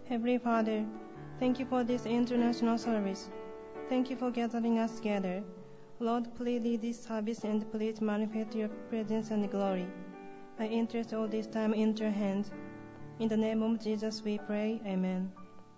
Heavenly Father, thank you for this international service. Thank you for gathering us together. Lord, please lead this service and please manifest your presence and glory. I entrust all this time into your hands. In the name of Jesus we pray. Amen.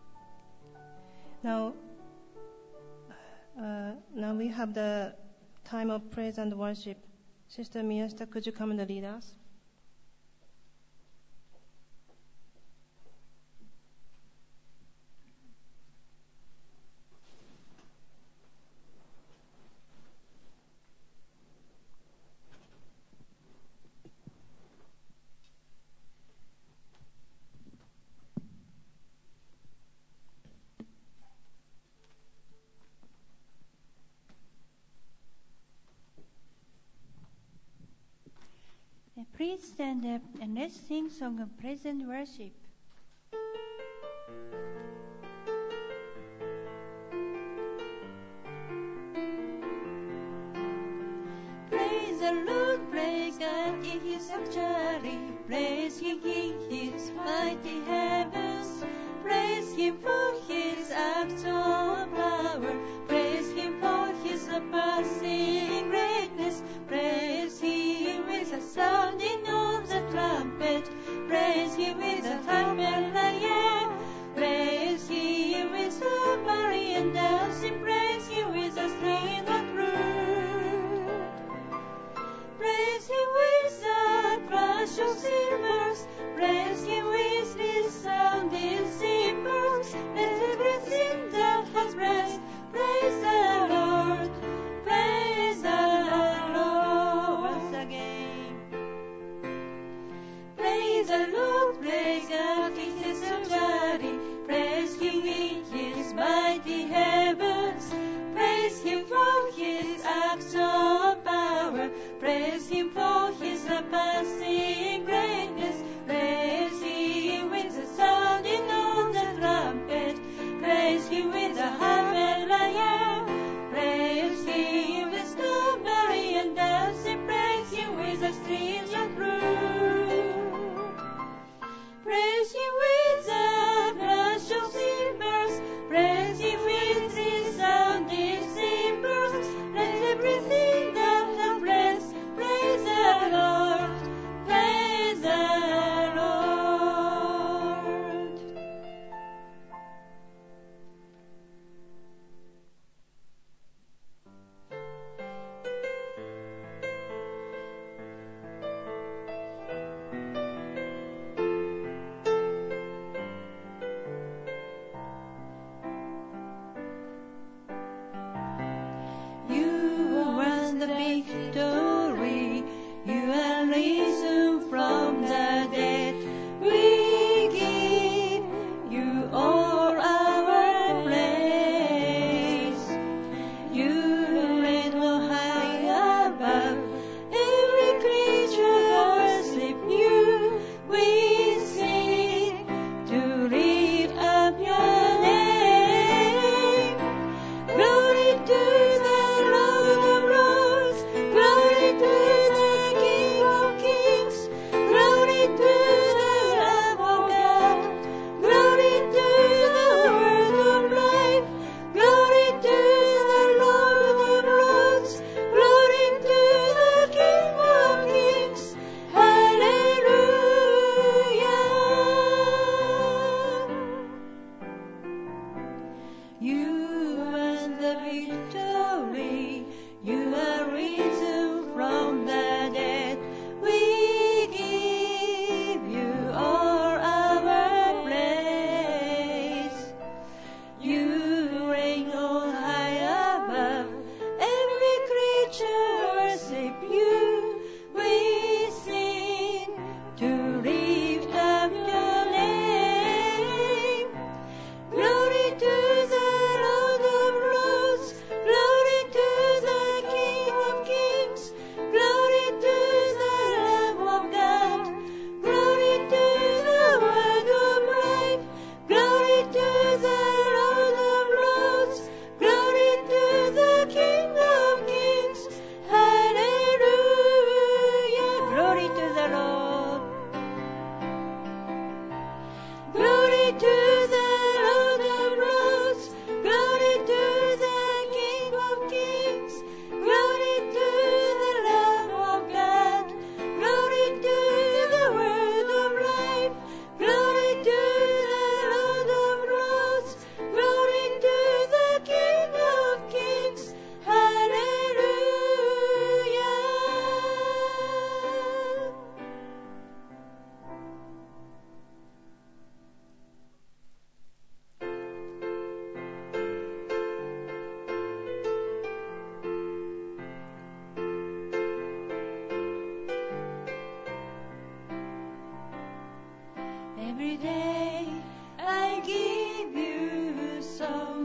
Now we have the time of praise and worship. Sister Miyashita, could you come and lead us? Please stand up and let's sing song of praise and worship. Praise the Lord, praise God in His sanctuary, praise Him in His mighty heavens, praise Him for His acts of power, praise Him for His surpassing greatness, praise Him with the sounding of the trumpet, praise Him with the harp and lyre, praise Him with the Marian dancing, praise Him with the string of flute, praise Him with the crash of cymbals, praise Him with His sounding cymbals, let everything that has breath praise the Lord, praise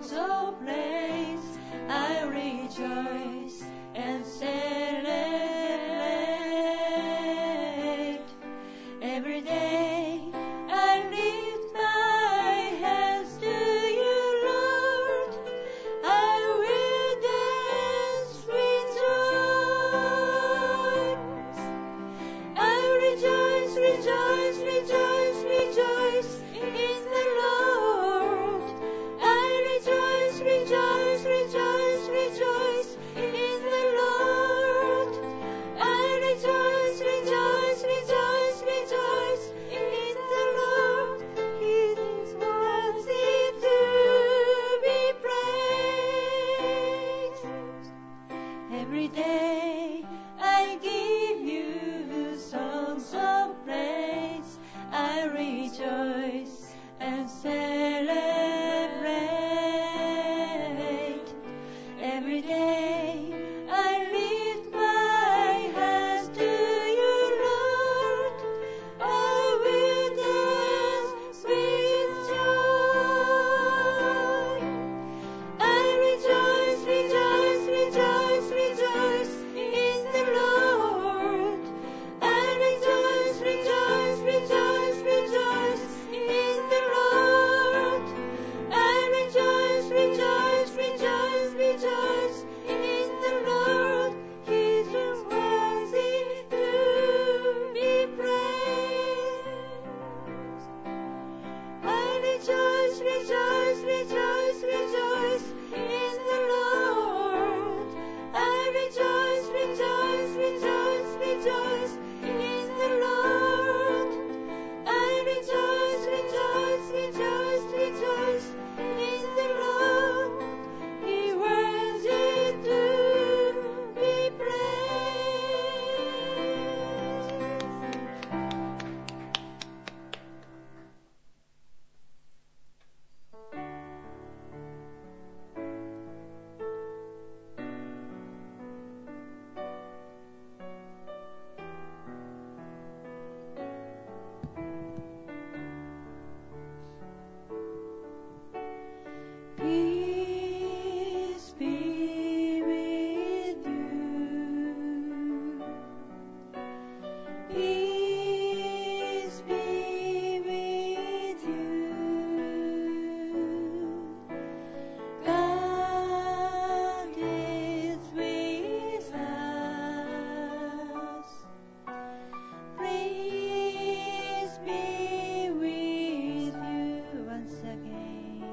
songs of praise. I rejoice and celebrate. Every day I lift my hands to you, Lord. I will dance with joy. I rejoice, rejoice, rejoice, rejoice in the Lord. I rejoice, rejoice, rejoice, rejoice in the Lord. I rejoice, rejoice, rejoice, rejoice in the Lord. He is worthy to be praised. Every day I give you songs of praise. I rejoice and celebrate. Every day I lift my hands to you, Lord. I will dance with joy. I rejoice, rejoice, rejoice, rejoice in the Lord. I rejoice, rejoice, rejoice, rejoice in the Lord. I rejoice, rejoice, rejoice, rejoice in the Lord. He is worthy to be praised. I rejoice, rejoice, rejoice, rejoice in the Lord. I rejoice, rejoice, rejoice, rejoice in the Lord. I rejoice, rejoice, rejoice, rejoice in the Lord. He worthy to be Peace be with you. Peace be with you. God is with us. Please be with you once again.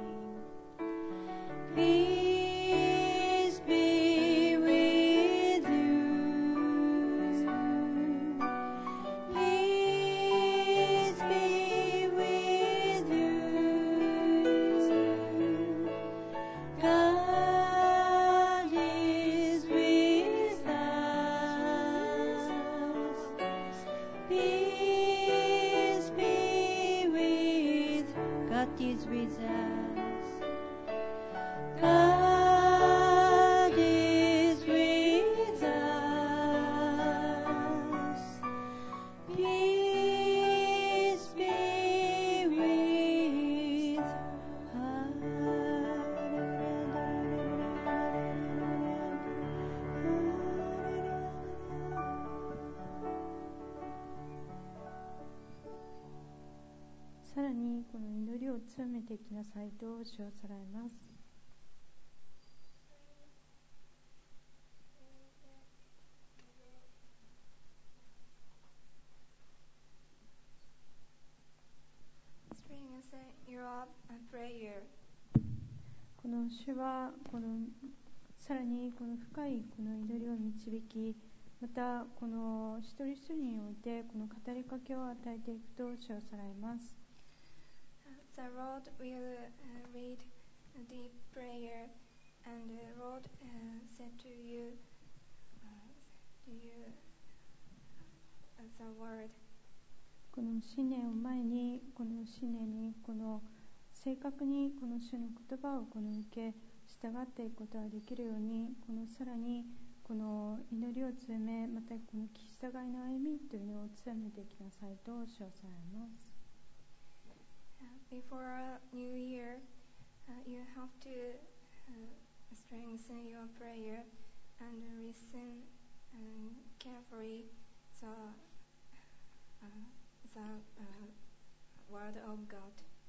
Peace be with you. Peace be with you. God is with us. Peace be with. God is with us. God is with us. Peace be with さらにこの祈りを強めていきなさいと主をさらいます。 Experience your prayer. この主はこのさらにこの深いこの祈りを導き、またこの一人一人においてこの語りかけを与えていくと主をさらいます。 The Lord will read the prayer, and the Lord said to you the word. この新年を前にこの新年にこの正確にこの主の言葉をこの受け従っていくことができるように、このさらにこの祈りを強め、またこの聞き従いの歩みというのを強めていきなさいと主をさらいます。 Before New Year, you have to strengthen your prayer and listen carefully the word of God.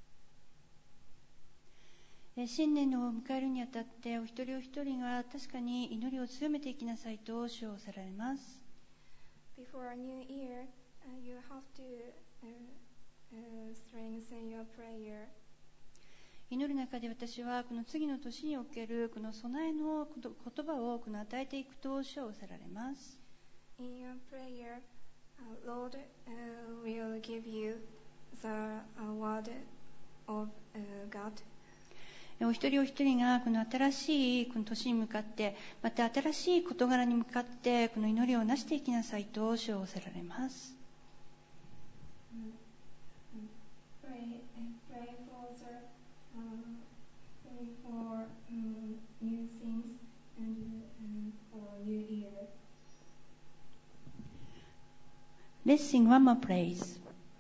新年を迎えるにあたってお一人お一人が確かに祈りを強めていきなさいと主をおせられます。 Before a new year, you have to strengthen your prayer. 祈る中で私はこの次の年におけるこの備えの言葉をこの与えていくと主はおせられます。 In your prayer, Lord will give you the word of God. お一人お一人がこの新しいこの年に向かってまた新しい事柄に向かってこの祈りをなしていきなさいと主をおせられます。 Pray for new things and for new year. Let's sing one more praise.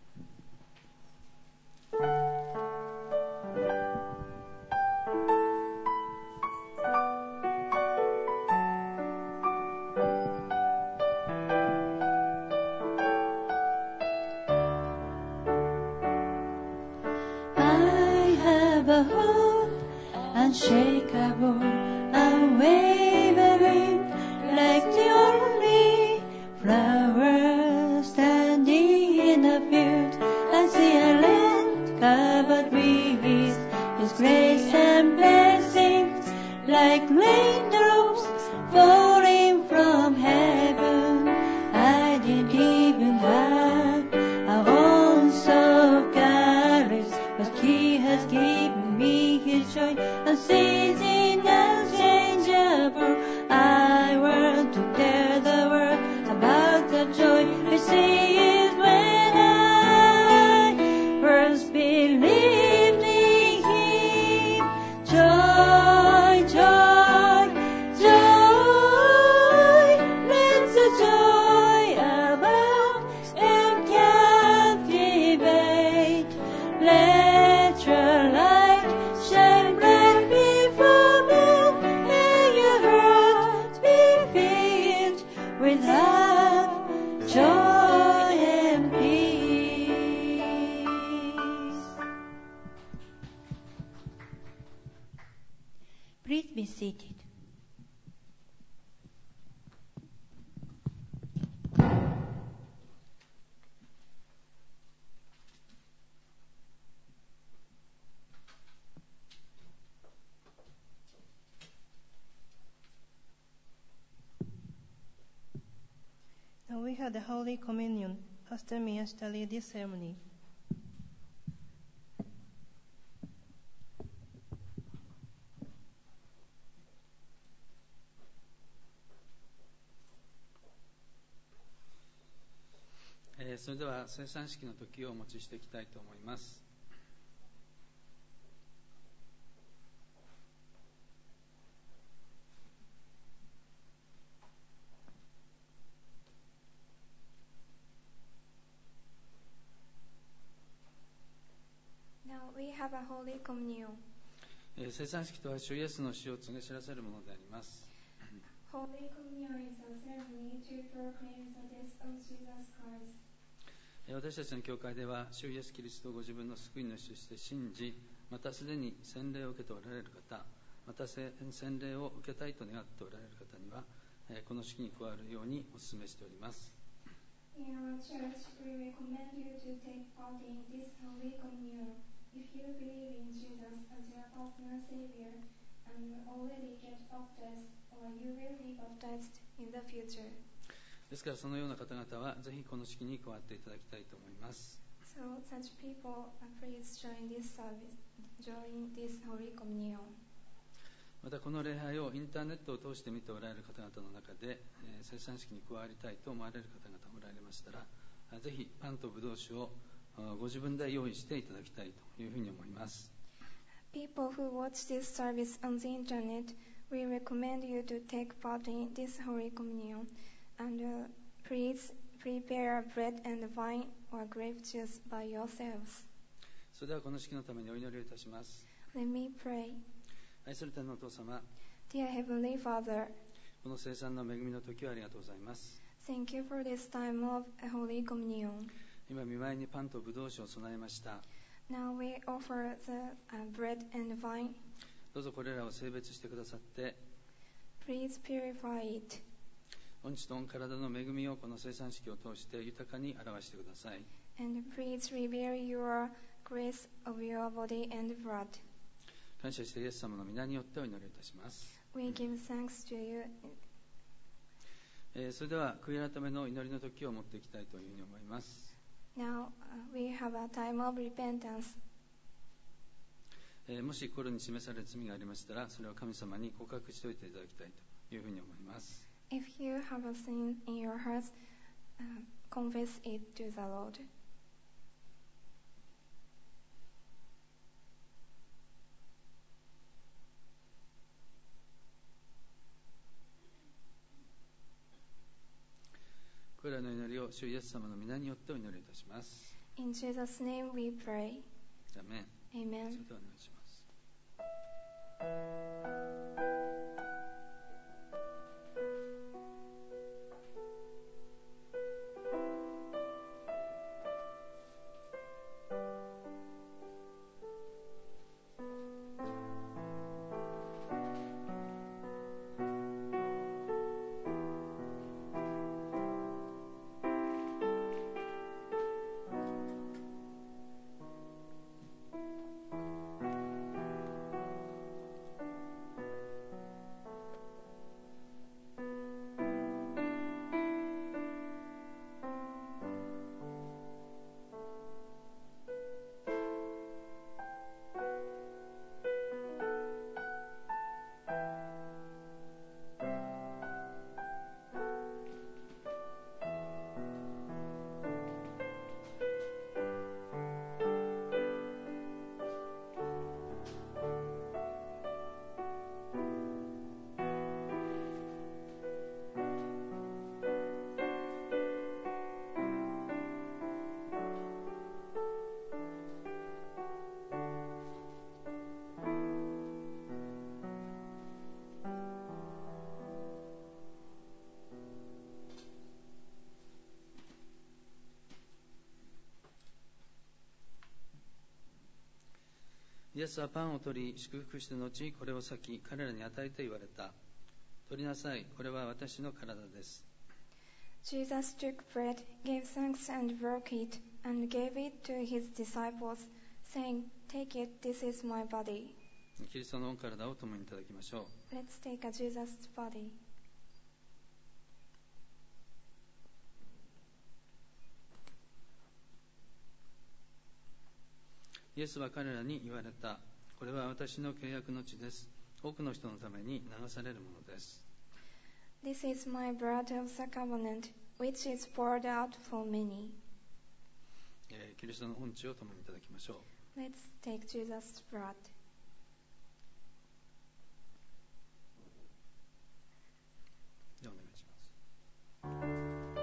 Unshakable, unwavering, like the only flower standing in the field. I see a land covered with His grace and blessings, like raindrops falling from heaven. I didn't even have a ounce of courage, but He has given me His joy. Unceasing, unchangeable, I want to tell the world about the joy we see is when I first believed in Him. Joy, joy, joy, let the joy abound and captivate. Let your light shine bright before men, and your heart be filled with love, joy, and peace. Please be seated. Now we have the Holy Communion. Pastor Miyashita lead this ceremony. それでは聖餐式の時をお持ちしていきたいと思います。 Now we have a Holy Communion. 聖餐式とは主イエスの死を告げ知らせるものであります。 Holy Communion is a ceremony to proclaim the death of Jesus Christ. 私たちの教会では主イエスキリストをご自分の救い主として信じ、またすでに洗礼を受けておられる方、また洗礼を受けたいと願っておられる方にはこの式に加わるようにお勧めしております。 In our church, we recommend you to take part in this Holy Communion if you believe in Jesus as your personal Savior and already get baptized, or you will be baptized in the future. ですからそのような方々はぜひこの式に加わっていただきたいと思います。 So such people, please join this service, join this Holy Communion. またこの礼拝をインターネットを通して見ておられる方々の中で、聖餐式に加わりたいと思われる方々おられましたら、ぜひパンとブドウ酒をご自分で用意していただきたいというふうに思います。 People who watch this service on the internet, we recommend you to take part in this Holy Communion, and please prepare bread and wine or grape juice by yourselves. それではこの式のためにお祈りをいたします。 Let me pray. 愛する天のお父様、 Dear Heavenly Father, この聖餐の恵みの時をありがとうございます。 thank you for this time of Holy Communion. 今御前にパンとブドウ酒を備えました。 Now we offer the bread and wine. どうぞこれらを聖別してくださって、 Please purify it. 御血と御体の恵みをこの聖餐式を通して豊かに表してください。 And please reveal your grace of your body and blood. 感謝してイエス様の皆によってお祈りいたします。 We give thanks to you. それでは悔い改めの祈りの時を持っていきたいというふうに思います。 Now we have a time of repentance. もし心に示される罪がありましたら、それを神様に告白しておいていただきたいというふうに思います。 If you have a sin in your heart, confess it to the Lord. これらの祈りを主イエス様の皆によってお祈りいたします。 In Jesus' name we pray. アメン。 Amen. それではお願いします。イエスはパンを取り祝福した後、これを裂き彼らに与えて言われた。取りなさい、これは私の体です。 Jesus took bread, gave thanks and broke it, and gave it to his disciples, saying, Take it, this is my body. キリストの御体を共にいただきましょう。 Let's take a Jesus' body. イエスは彼らに言われた。これは私の契約の血です。多くの人のために流されるものです。 This is my blood of the covenant, which is poured out for many. キリストの御血を共にいただきましょう。 Let's take Jesus' blood. ではお願いします。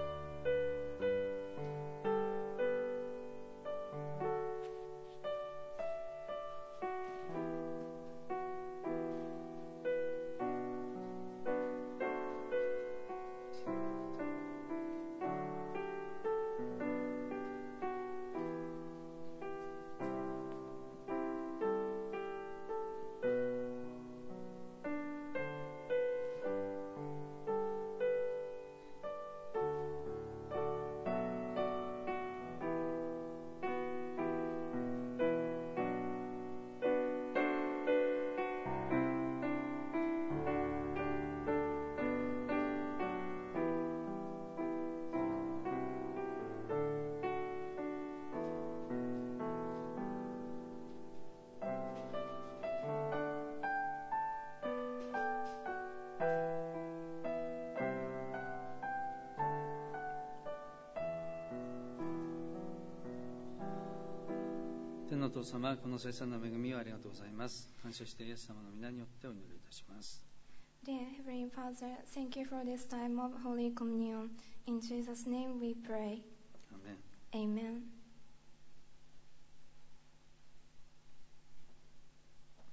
天のお父様、この聖餐の恵みをありがとうございます。感謝してイエス様の皆によってお祈りいたします。 Dear Heavenly Father, thank you for this time of Holy Communion. In Jesus' name we pray. アメン。 Amen.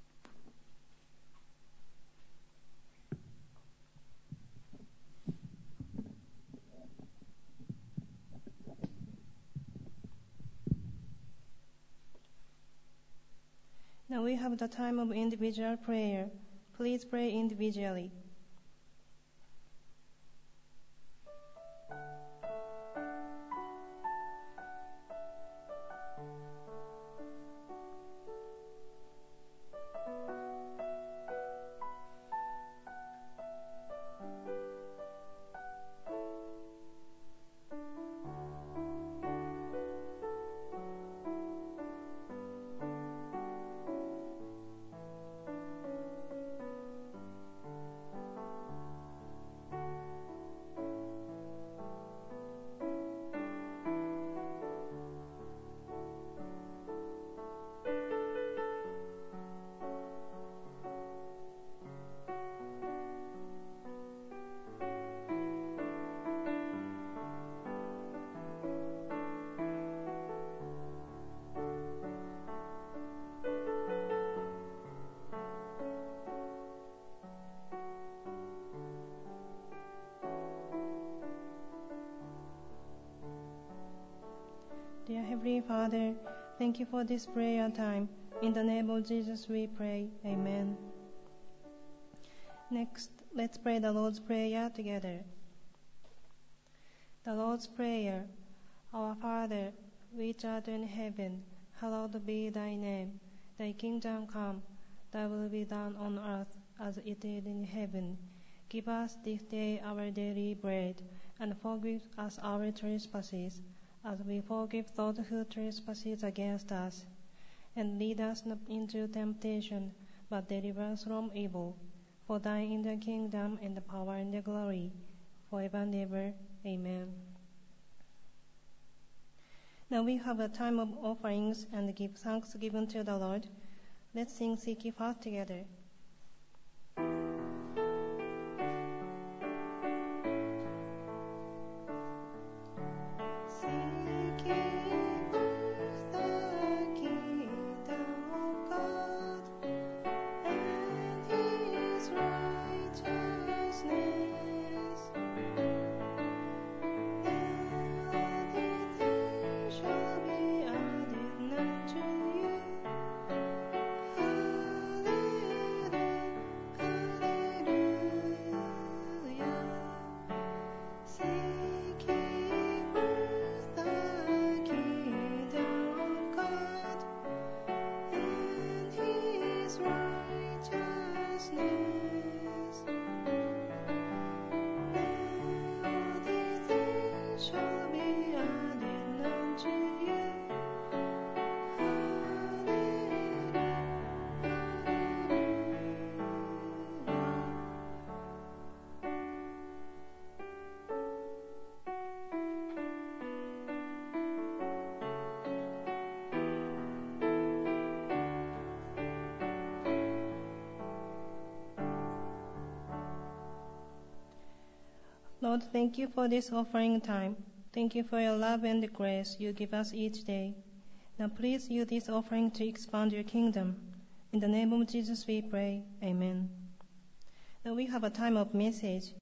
Now we have the time of individual prayer. Please pray individually. Dear Heavenly Father, thank you for this prayer time. In the name of Jesus we pray. Amen. Next, let's pray the Lord's Prayer together. The Lord's Prayer. Our Father, which art in heaven, hallowed be thy name. Thy kingdom come, thy will be done on earth as it is in heaven. Give us this day our daily bread, and forgive us our trespasses, as we forgive those who trespass against us. And lead us not into temptation, but deliver us from evil. For thine is the kingdom, and the power, and the glory, forever and ever. Amen. Now we have a time of offerings and give thanksgiving to the Lord. Let's sing Seek Ye First together. Lord, thank you for this offering time. Thank you for your love and the grace you give us each day. Now please use this offering to expand your kingdom. In the name of Jesus we pray. Amen. Now we have a time of message.